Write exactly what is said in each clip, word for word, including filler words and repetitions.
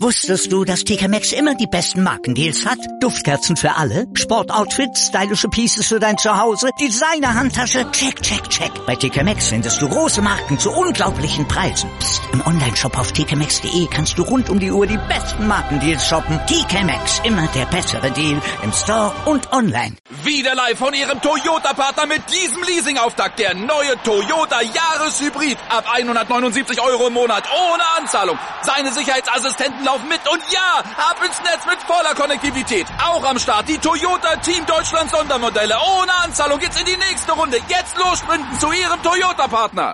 Wusstest du, dass T K Maxx immer die besten Markendeals hat? Duftkerzen für alle, Sportoutfits, stylische Pieces für dein Zuhause, Designer-Handtasche, check, check, check. Bei T K Maxx findest du große Marken zu unglaublichen Preisen. Psst. Im Onlineshop auf t k maxx punkt de kannst du rund um die Uhr die besten Markendeals shoppen. T K Maxx, immer der bessere Deal im Store und online. Wieder live von Ihrem Toyota-Partner mit diesem Leasing-Auftakt. Der neue Toyota Jahreshybrid. Ab hundertneunundsiebzig Euro im Monat ohne Anzahlung. Seine Sicherheitsassistenten laufen mit und ja, ab ins Netz mit voller Konnektivität. Auch am Start die Toyota Team Deutschland Sondermodelle. Ohne Anzahlung geht's in die nächste Runde. Jetzt los sprinten zu Ihrem Toyota-Partner.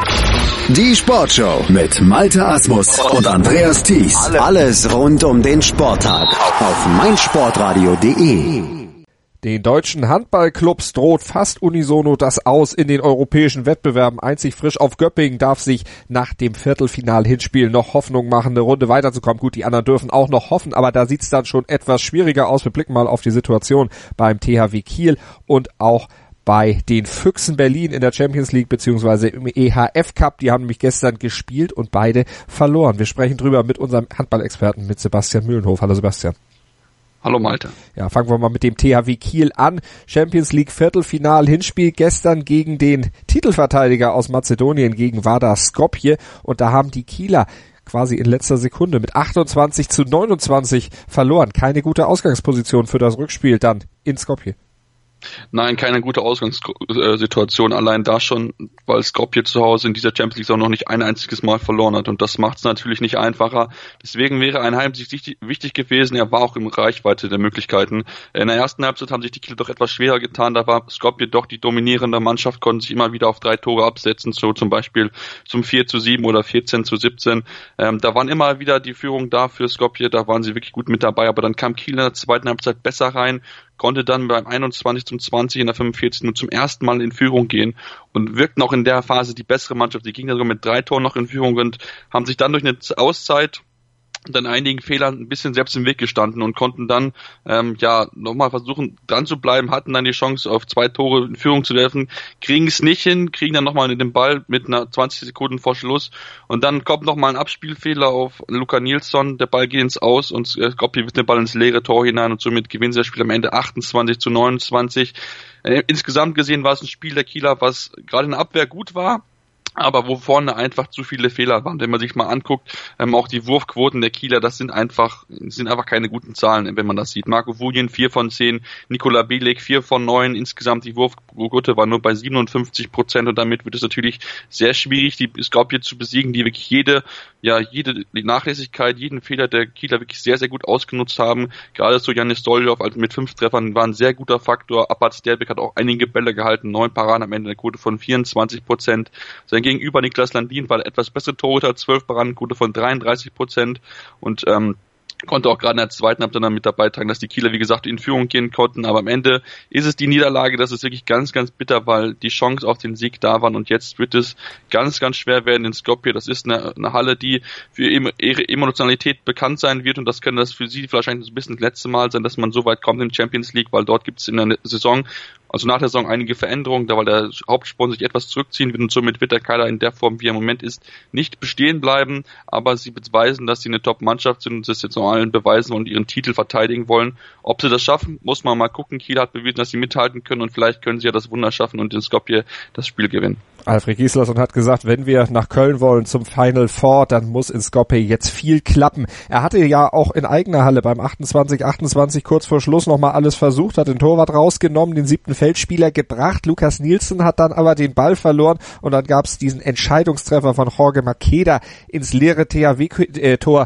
Die Sportshow mit Malte Asmus und Andreas Thies. Alles rund um den Sporttag auf meinsportradio punkt de. Den deutschen Handballclubs droht fast unisono das Aus in den europäischen Wettbewerben. Einzig frisch auf Göppingen darf sich nach dem Viertelfinal-Hinspiel noch Hoffnung machen, eine Runde weiterzukommen. Gut, die anderen dürfen auch noch hoffen, aber da sieht's dann schon etwas schwieriger aus. Wir blicken mal auf die Situation beim T H W Kiel und auch bei den Füchsen Berlin in der Champions League beziehungsweise im E H F Cup. Die haben nämlich gestern gespielt und beide verloren. Wir sprechen drüber mit unserem Handballexperten, mit Sebastian Mühlenhof. Hallo Sebastian. Hallo Malte. Ja, fangen wir mal mit dem T H W Kiel an. Champions League Viertelfinal Hinspiel gestern gegen den Titelverteidiger aus Mazedonien, gegen Vardar Skopje. Und da haben die Kieler quasi in letzter Sekunde mit achtundzwanzig zu neunundzwanzig verloren. Keine gute Ausgangsposition für das Rückspiel dann in Skopje. Nein, keine gute Ausgangssituation, allein da schon, weil Skopje zu Hause in dieser Champions League auch noch nicht ein einziges Mal verloren hat und das macht es natürlich nicht einfacher. Deswegen wäre ein Heimsieg wichtig gewesen, er war auch in Reichweite der Möglichkeiten. In der ersten Halbzeit haben sich die Kieler doch etwas schwerer getan, da war Skopje doch die dominierende Mannschaft, konnten sich immer wieder auf drei Tore absetzen, so zum Beispiel zum vier zu sieben oder vierzehn zu siebzehn. Ähm, da waren immer wieder die Führung da für Skopje, da waren sie wirklich gut mit dabei, aber dann kam Kiel in der zweiten Halbzeit besser rein, konnte dann beim einundzwanzig zu zwanzig in der fünfundvierzigsten nur zum ersten Mal in Führung gehen und wirkten auch in der Phase die bessere Mannschaft. Die gingen sogar mit drei Toren noch in Führung und haben sich dann durch eine Auszeit und dann einigen Fehlern ein bisschen selbst im Weg gestanden und konnten dann ähm, ja nochmal versuchen dran zu bleiben, hatten dann die Chance auf zwei Tore in Führung zu werfen, kriegen es nicht hin, kriegen dann nochmal den Ball mit einer zwanzig Sekunden vor Schluss und dann kommt nochmal ein Abspielfehler auf Luka Nilsson, der Ball geht ins Aus und Skopje wirft den Ball ins leere Tor hinein und somit gewinnt das Spiel am Ende achtundzwanzig zu neunundzwanzig. Äh, insgesamt gesehen war es ein Spiel der Kieler, was gerade in der Abwehr gut war, aber wo vorne einfach zu viele Fehler waren. Wenn man sich mal anguckt, ähm, auch die Wurfquoten der Kieler, das sind einfach sind einfach keine guten Zahlen, wenn man das sieht. Marco Vujin vier von zehn, Nikola Bielik vier von neun, insgesamt die Wurfquote war nur bei siebenundfünfzig Prozent und damit wird es natürlich sehr schwierig, die Skopje zu besiegen, die wirklich jede ja jede Nachlässigkeit, jeden Fehler der Kieler wirklich sehr, sehr gut ausgenutzt haben. Gerade so Janis Doljov, also mit fünf Treffern, war ein sehr guter Faktor. Apat Sterbik hat auch einige Bälle gehalten, neun Paraden am Ende, eine Quote von vierundzwanzig Prozent. Sein Gegenüber Niklas Landin war etwas bessere Torhüter, zwölf Paraden, Quote von dreiunddreißig Prozent und ähm, konnte auch gerade in der zweiten Halbzeit dann mit dabei tragen, dass die Kieler, wie gesagt, in Führung gehen konnten. Aber am Ende ist es die Niederlage, das ist wirklich ganz, ganz bitter, weil die Chance auf den Sieg da waren. Und jetzt wird es ganz, ganz schwer werden in Skopje. Das ist eine, eine Halle, die für ihre Emotionalität bekannt sein wird. Und das könnte das für sie wahrscheinlich ein bisschen das letzte Mal sein, dass man so weit kommt in die Champions League, weil dort gibt es in der Saison, also nach der Saison, einige Veränderungen, da weil der Hauptsponsor sich etwas zurückziehen wird und somit wird der Kader in der Form, wie er im Moment ist, nicht bestehen bleiben, aber sie beweisen, dass sie eine Top-Mannschaft sind und das jetzt noch allen beweisen und ihren Titel verteidigen wollen. Ob sie das schaffen, muss man mal gucken. Kiel hat bewiesen, dass sie mithalten können und vielleicht können sie ja das Wunder schaffen und in Skopje das Spiel gewinnen. Alfred Gislason hat gesagt, wenn wir nach Köln wollen zum Final Four, dann muss in Skopje jetzt viel klappen. Er hatte ja auch in eigener Halle beim achtundzwanzig achtundzwanzig kurz vor Schluss nochmal alles versucht, hat den Torwart rausgenommen, den siebten Feldspieler gebracht. Lukas Nielsen hat dann aber den Ball verloren und dann gab es diesen Entscheidungstreffer von Jorge Makeda ins leere T H W-Tor.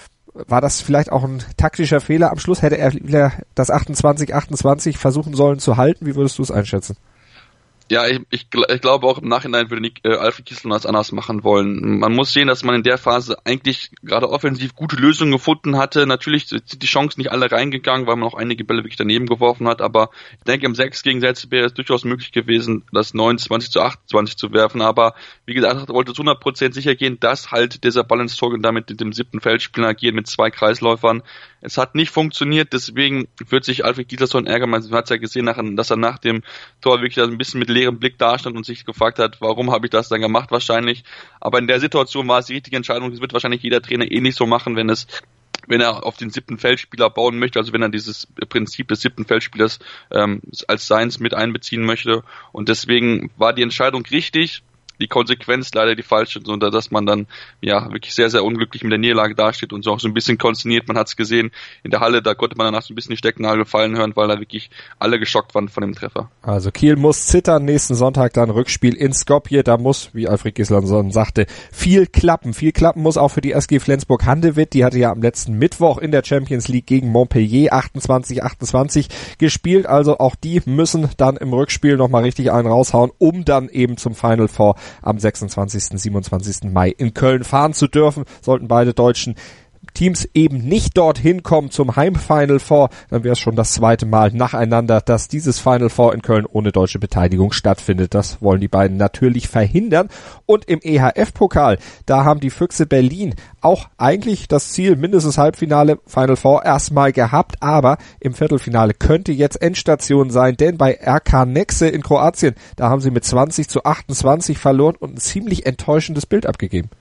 War das vielleicht auch ein taktischer Fehler am Schluss? Hätte er wieder das achtundzwanzig achtundzwanzig versuchen sollen zu halten? Wie würdest du es einschätzen? Ja, ich, ich, ich glaube auch im Nachhinein würde Nick, äh, Alfred Gislason das anders machen wollen. Man muss sehen, dass man in der Phase eigentlich gerade offensiv gute Lösungen gefunden hatte. Natürlich sind die Chancen nicht alle reingegangen, weil man auch einige Bälle wirklich daneben geworfen hat, aber ich denke, im sechs gegen sechs wäre es durchaus möglich gewesen, das neunundzwanzig zu achtundzwanzig zu werfen, aber wie gesagt, er wollte zu hundert Prozent sicher gehen, dass halt dieser Ball ins Tor und damit mit dem siebten Feldspieler agieren mit zwei Kreisläufern. Es hat nicht funktioniert, deswegen wird sich Alfred Gislason ärgern. Man hat es ja gesehen, dass er nach dem Tor wirklich ein bisschen mit leerem Blick dastand und sich gefragt hat, warum habe ich das dann gemacht wahrscheinlich. Aber in der Situation war es die richtige Entscheidung. Das wird wahrscheinlich jeder Trainer eh nicht so machen, wenn es wenn er auf den siebten Feldspieler bauen möchte, also wenn er dieses Prinzip des siebten Feldspielers ähm, als seins mit einbeziehen möchte. Und deswegen war die Entscheidung richtig. Die Konsequenz leider die falsche, so dass man dann ja wirklich sehr, sehr unglücklich mit der Niederlage dasteht und so auch so ein bisschen konsterniert. Man hat es gesehen in der Halle, da konnte man danach so ein bisschen die Stecknadel fallen hören, weil da wirklich alle geschockt waren von dem Treffer. Also Kiel muss zittern, nächsten Sonntag dann Rückspiel in Skopje, da muss, wie Alfred Gislason sagte, viel klappen. Viel klappen muss auch für die S G Flensburg-Handewitt, die hatte ja am letzten Mittwoch in der Champions League gegen Montpellier achtundzwanzig achtundzwanzig gespielt, also auch die müssen dann im Rückspiel nochmal richtig einen raushauen, um dann eben zum Final Four am sechsundzwanzigsten, siebenundzwanzigsten Mai in Köln fahren zu dürfen. Sollten beide deutschen Teams eben nicht dorthin kommen zum Heimfinal Four, dann wäre es schon das zweite Mal nacheinander, dass dieses Final Four in Köln ohne deutsche Beteiligung stattfindet. Das wollen die beiden natürlich verhindern. Und im E H F-Pokal, da haben die Füchse Berlin auch eigentlich das Ziel, mindestens Halbfinale, Final Four erstmal gehabt, aber im Viertelfinale könnte jetzt Endstation sein, denn bei R K Nexe in Kroatien, da haben sie mit zwanzig zu achtundzwanzig verloren und ein ziemlich enttäuschendes Bild abgegeben.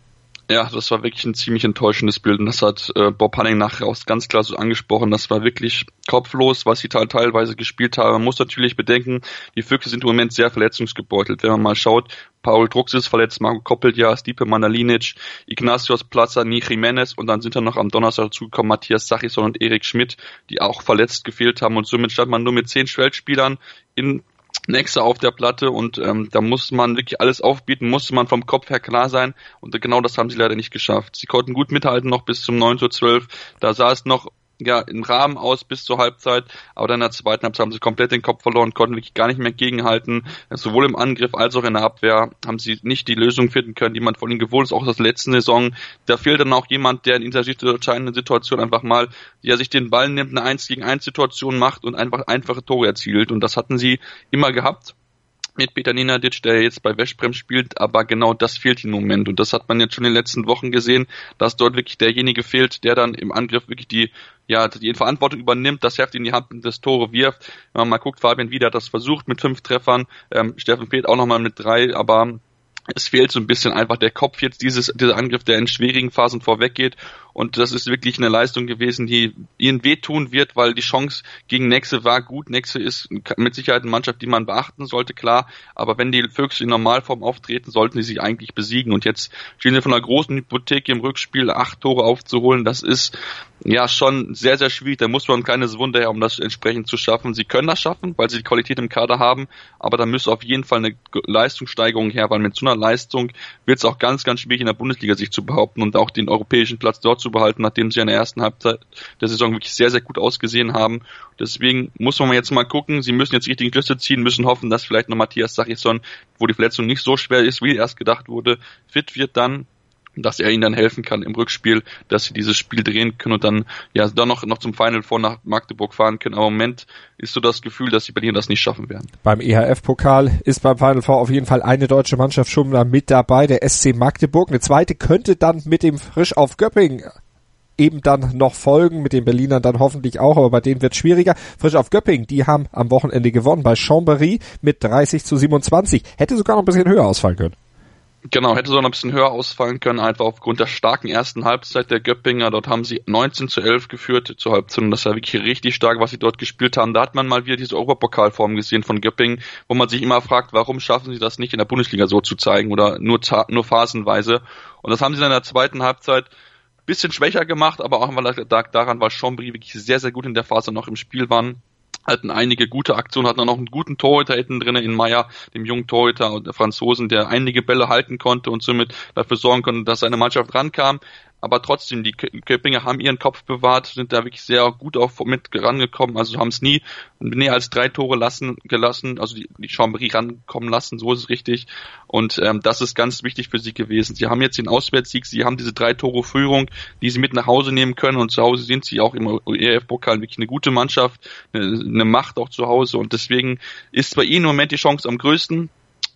Ja, das war wirklich ein ziemlich enttäuschendes Bild und das hat äh, Bob Hanning nachher auch ganz klar so angesprochen. Das war wirklich kopflos, was sie teilweise gespielt haben. Man muss natürlich bedenken, die Füchse sind im Moment sehr verletzungsgebeutelt. Wenn man mal schaut, Paul Drucks ist verletzt, Marco Koppelja, Stipe Mandalinic, Ignacios Plaza, Ni Jimenez und dann sind dann noch am Donnerstag dazugekommen Matthias Sachison und Erik Schmidt, die auch verletzt gefehlt haben und somit stand man nur mit zehn Feldspielern in Nexe auf der Platte und ähm, da muss man wirklich alles aufbieten, musste man vom Kopf her klar sein und genau das haben sie leider nicht geschafft. Sie konnten gut mithalten noch bis zum neun zu zwölf, da sah es noch ja im Rahmen aus bis zur Halbzeit, aber dann in der zweiten Halbzeit haben sie komplett den Kopf verloren, konnten wirklich gar nicht mehr gegenhalten, sowohl im Angriff als auch in der Abwehr haben sie nicht die Lösung finden können, die man von ihnen gewohnt ist, auch aus der letzten Saison. Da fehlt dann auch jemand, der in dieser entscheidenden Situation einfach mal, der sich den Ball nimmt, eine eins gegen eins Situation macht und einfach einfache Tore erzielt und das hatten sie immer gehabt mit Peter Nenadic, der jetzt bei Veszprem spielt, aber genau das fehlt im Moment und das hat man jetzt schon in den letzten Wochen gesehen, dass dort wirklich derjenige fehlt, der dann im Angriff wirklich die ja die Verantwortung übernimmt, das Heft in die Hand und das Tore wirft. Wenn man mal guckt, Fabian Wieder hat das versucht mit fünf Treffern, ähm, Steffen Peth auch nochmal mit drei, aber es fehlt so ein bisschen einfach der Kopf jetzt, dieses, dieser Angriff, der in schwierigen Phasen vorweggeht. Und das ist wirklich eine Leistung gewesen, die ihnen wehtun wird, weil die Chance gegen Nexe war gut. Nexe ist mit Sicherheit eine Mannschaft, die man beachten sollte, klar. Aber wenn die Füchse in Normalform auftreten, sollten sie sich eigentlich besiegen. Und jetzt stehen sie von einer großen Hypothek im Rückspiel, acht Tore aufzuholen. Das ist ja schon sehr, sehr schwierig. Da muss man keines Wunder her, um das entsprechend zu schaffen. Sie können das schaffen, weil sie die Qualität im Kader haben. Aber da müsste auf jeden Fall eine Leistungssteigerung her, weil mit so einer Leistung wird es auch ganz, ganz schwierig in der Bundesliga sich zu behaupten und auch den europäischen Platz dort zu behalten, nachdem sie in der ersten Halbzeit der Saison wirklich sehr, sehr gut ausgesehen haben. Deswegen muss man jetzt mal gucken, sie müssen jetzt die richtigen Schlüsse ziehen, müssen hoffen, dass vielleicht noch Matthias Sachison, wo die Verletzung nicht so schwer ist, wie erst gedacht wurde, fit wird dann, dass er ihnen dann helfen kann im Rückspiel, dass sie dieses Spiel drehen können und dann ja dann noch, noch zum Final Four nach Magdeburg fahren können. Aber im Moment ist so das Gefühl, dass die Berliner das nicht schaffen werden. Beim E H F-Pokal ist beim Final Four auf jeden Fall eine deutsche Mannschaft schon mal mit dabei, der S C Magdeburg. Eine zweite könnte dann mit dem Frisch auf Göppingen eben dann noch folgen, mit den Berlinern dann hoffentlich auch, aber bei denen wird es schwieriger. Frisch auf Göppingen, die haben am Wochenende gewonnen bei Chambéry mit dreißig zu siebenundzwanzig. Hätte sogar noch ein bisschen höher ausfallen können. Genau, hätte so noch ein bisschen höher ausfallen können, einfach aufgrund der starken ersten Halbzeit der Göppinger. Dort haben sie neunzehn zu elf geführt zur Halbzeit und das war wirklich richtig stark, was sie dort gespielt haben. Da hat man mal wieder diese Europapokalform gesehen von Göppingen, wo man sich immer fragt, warum schaffen sie das nicht in der Bundesliga so zu zeigen oder nur, nur phasenweise. Und das haben sie dann in der zweiten Halbzeit bisschen schwächer gemacht, aber auch weil daran, weil Chambéry wirklich sehr, sehr gut in der Phase noch im Spiel waren. Hatten einige gute Aktionen, hatten auch noch einen guten Torhüter hinten drin in Meyer, dem jungen Torhüter und der Franzosen, der einige Bälle halten konnte und somit dafür sorgen konnte, dass seine Mannschaft rankam. Aber trotzdem, die Köppinger haben ihren Kopf bewahrt, sind da wirklich sehr gut auch mit rangekommen, also haben es nie näher als drei Tore lassen, gelassen, also die, die Chambéry rankommen lassen, so ist es richtig. Und ähm, das ist ganz wichtig für sie gewesen. Sie haben jetzt den Auswärtssieg, sie haben diese drei Tore Führung, die sie mit nach Hause nehmen können und zu Hause sind sie auch im E F Pokal wirklich eine gute Mannschaft, eine, eine Macht auch zu Hause und deswegen ist bei ihnen im Moment die Chance am größten.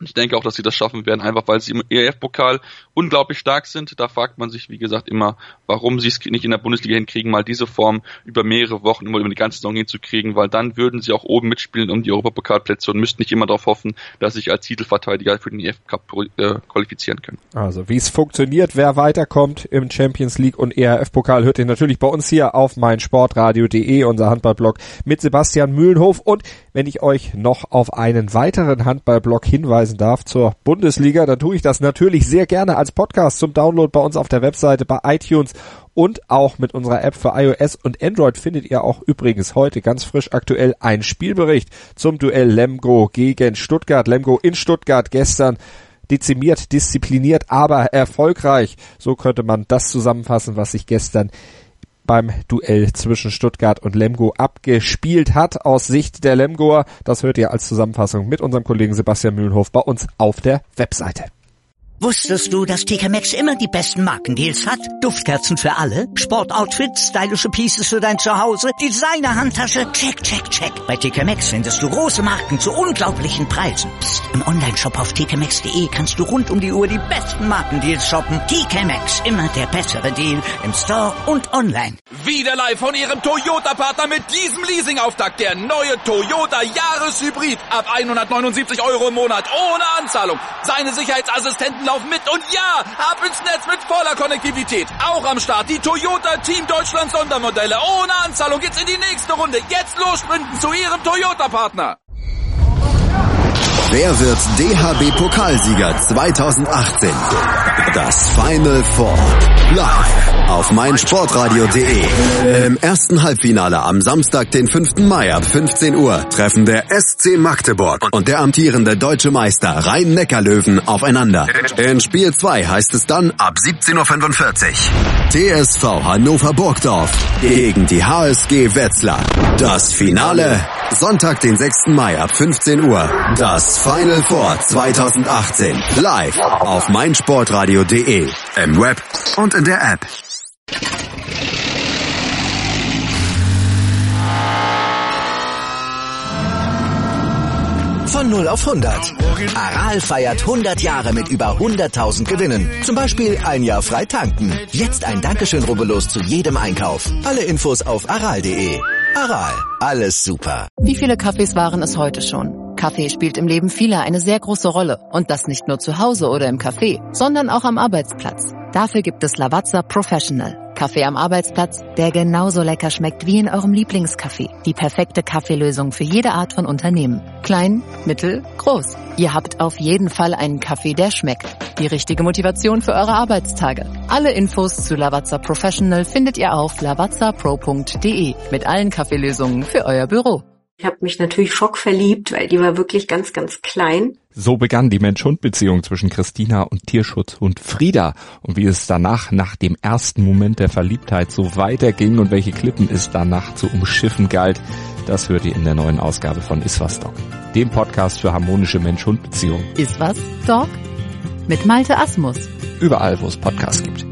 Ich denke auch, dass sie das schaffen werden, einfach weil sie im E R F-Pokal unglaublich stark sind. Da fragt man sich, wie gesagt, immer, warum sie es nicht in der Bundesliga hinkriegen, mal diese Form über mehrere Wochen, über die ganze Saison hinzukriegen, weil dann würden sie auch oben mitspielen um die Europapokalplätze und müssten nicht immer darauf hoffen, dass sie sich als Titelverteidiger für den E F Cup äh, qualifizieren können. Also, wie es funktioniert, wer weiterkommt im Champions League und E R F-Pokal, hört ihr natürlich bei uns hier auf meinsportradio punkt de, unser Handballblog mit Sebastian Mühlenhof. Und wenn ich euch noch auf einen weiteren Handballblog hinweisen darf zur Bundesliga, dann tue ich das natürlich sehr gerne als Podcast zum Download bei uns auf der Webseite, bei iTunes und auch mit unserer App für iOS und Android findet ihr auch übrigens heute ganz frisch aktuell einen Spielbericht zum Duell Lemgo gegen Stuttgart. Lemgo in Stuttgart gestern dezimiert, diszipliniert, aber erfolgreich. So könnte man das zusammenfassen, was sich gestern beim Duell zwischen Stuttgart und Lemgo abgespielt hat aus Sicht der Lemgoer. Das hört ihr als Zusammenfassung mit unserem Kollegen Sebastian Mühlenhof bei uns auf der Webseite. Wusstest du, dass T K Maxx immer die besten Markendeals hat? Duftkerzen für alle, Sportoutfits, stylische Pieces für dein Zuhause, Designer-Handtasche, check, check, check. Bei T K Maxx findest du große Marken zu unglaublichen Preisen. Psst. Im Onlineshop auf t k maxx punkt de kannst du rund um die Uhr die besten Markendeals shoppen. T K Maxx, immer der bessere Deal im Store und online. Wieder live von ihrem Toyota-Partner mit diesem Leasing-Auftakt. Der neue Toyota Jahreshybrid. Ab hundertneunundsiebzig Euro im Monat ohne Anzahlung. Seine Sicherheitsassistenten laufen mit und ja, ab ins Netz mit voller Konnektivität. Auch am Start die Toyota Team Deutschland Sondermodelle. Ohne Anzahlung geht's in die nächste Runde. Jetzt los sprinten zu ihrem Toyota-Partner. Wer wird D H B-Pokalsieger zweitausendachtzehn? Das Final Four. Live auf meinsportradio punkt de. Im ersten Halbfinale am Samstag, den fünften Mai ab fünfzehn Uhr treffen der S C Magdeburg und der amtierende deutsche Meister Rhein-Neckar-Löwen aufeinander. In Spiel zwei heißt es dann ab siebzehn Uhr fünfundvierzig. T S V Hannover Burgdorf gegen die H S G Wetzlar. Das Finale Sonntag, den sechsten Mai ab fünfzehn Uhr. Das Final Four zweitausendachtzehn. Live auf meinsportradio punkt de. Im Web und in der App. Von null auf hundert. Aral feiert hundert Jahre mit über hunderttausend Gewinnen. Zum Beispiel ein Jahr frei tanken. Jetzt ein Dankeschön, rubbellos zu jedem Einkauf. Alle Infos auf aral punkt de. Aral, alles super. Wie viele Kaffees waren es heute schon? Kaffee spielt im Leben vieler eine sehr große Rolle. Und das nicht nur zu Hause oder im Café, sondern auch am Arbeitsplatz. Dafür gibt es Lavazza Professional. Kaffee am Arbeitsplatz, der genauso lecker schmeckt wie in eurem Lieblingscafé. Die perfekte Kaffeelösung für jede Art von Unternehmen. Klein, mittel, groß. Ihr habt auf jeden Fall einen Kaffee, der schmeckt. Die richtige Motivation für eure Arbeitstage. Alle Infos zu Lavazza Professional findet ihr auf lavazza pro punkt de mit allen Kaffeelösungen für euer Büro. Ich habe mich natürlich schockverliebt, weil die war wirklich ganz, ganz klein. So begann die Mensch-Hund-Beziehung zwischen Christina und Tierschutzhund Frieda. Und wie es danach, nach dem ersten Moment der Verliebtheit, so weiterging und welche Klippen es danach zu umschiffen galt, das hört ihr in der neuen Ausgabe von Iswas Dog, dem Podcast für harmonische Mensch-Hund-Beziehungen. Iswas Dog? Mit Malte Asmus. Überall, wo es Podcasts gibt.